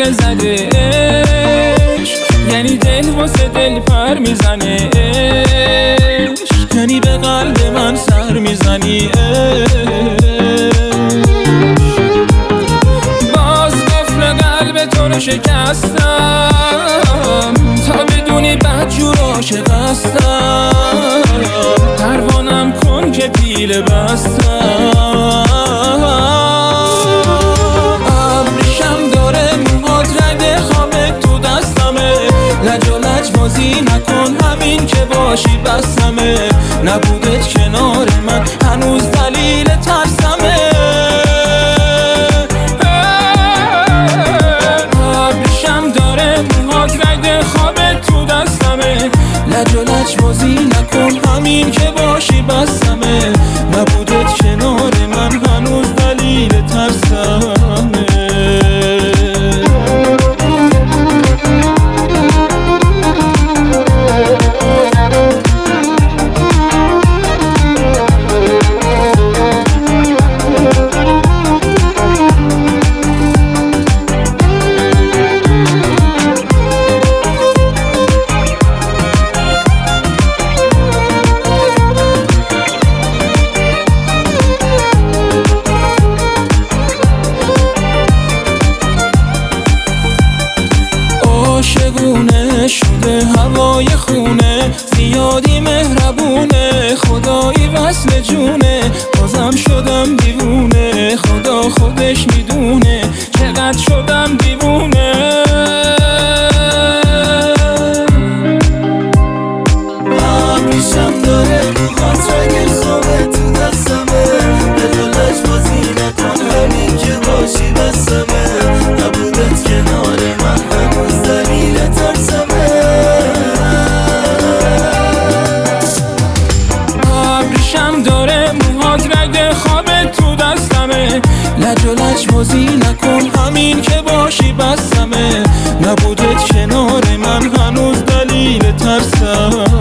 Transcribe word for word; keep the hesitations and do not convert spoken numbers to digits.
زنگ زده عشق، یعنی دل واسه دل پر میزنه عشق، یعنی به قلب من سر میزنی عشق. باز قفل قلب تو رو شکستم تا بدونی بدجور عاشق هستم. پروانم کن که پیله بستم. ابریشم داره موهات رنگ خوابه تو دستمه، لج و لج بازی نکن همین که باشی بسمه. نبودت کنار من هنوز دلیل ترسمه. ابریشم داره موهات رنگ خوابه تو دستمه، لج و لج بازی نکن همین که باشی بسمه. نبودت کنار من هنوز دلیل ترسمه. عاشقونه شده هوای خونه، زیادی مهربونه خدایی وصل جونه. بازم شدم دیوونه خدا خودش میدونه چقدر شدم دیوونه. ابریشم داره موهات رنگ خوابه تو دستمه، لج و لج بازی نکن همین که باشی بسمه. نبودت کنار من هنوز دلیل ترسمه. ابریشم داره موهات رنگ خوابه تو دستمه، لج و لج بازی نکن همین که باشی بسمه. نبودت کنار من هنوز دلیل ترسم.